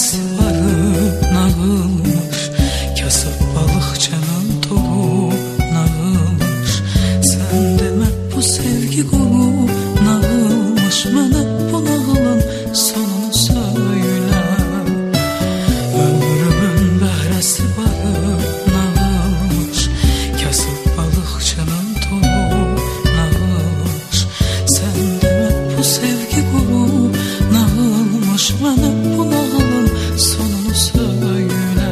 bəhrəsi varı nağılmış, kasıb balıqçının toru nağılmış. Sən demə bu sevgi qolu nağılmış, mənə bu nağılın sonunu söylə. Ömrümün bəhrəsi varı nağılmış, kasıb balıqçının toru nağılmış. Sən demə bu sevgi qolu nağılmış, mənə bu nağılın sonunu söylə.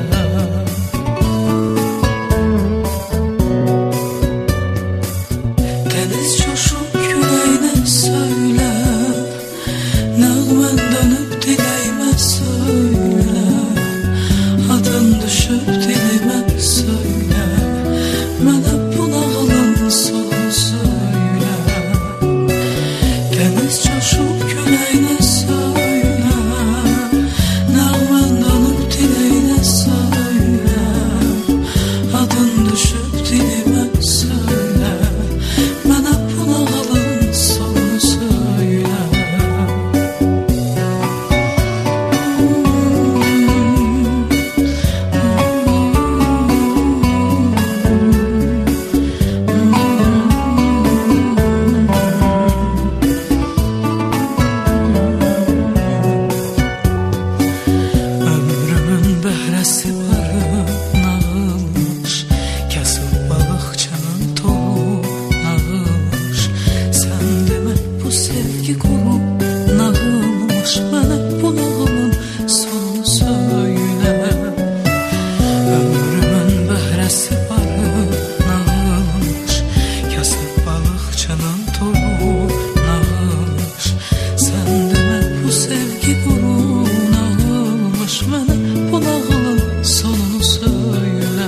Dəniz coşub küləyinə söylə, nəğmən dönüb diləyimə söylə. Adın düşüb dilimə söylə, mənə bu nağılın sonunu söylə. Dəniz coşub küləyinə söylə, nəğmən dönüb diləyinə söylə. Adın düşüb dilimə söylə, mənə bu nağılın sonunu söylə. Ömrümün bəhrəsi varı nağılmış, kasıb balıqçının toru nağılmış. Sən demə bu sevgi qolu nağılmış, mənə bu nağılın sonunu söylə. Ömrümün bəhrəsi varı nağılmış, kasıb balıqçının toru nağılmış. Sən demə bu sevgi qolu nağılmış, mənə bu nağılın sonunu söylə.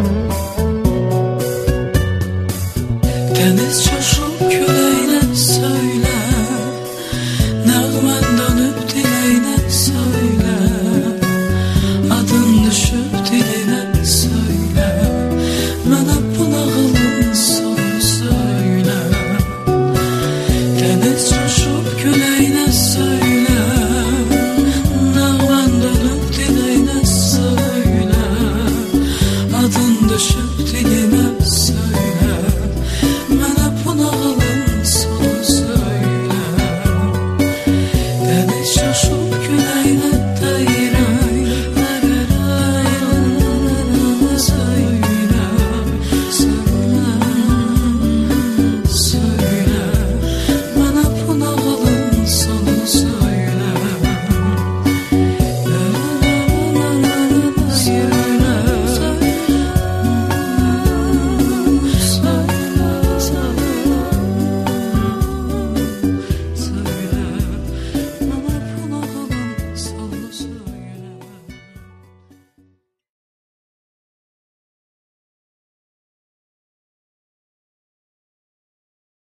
Dəniz coşub küləyinə söylə,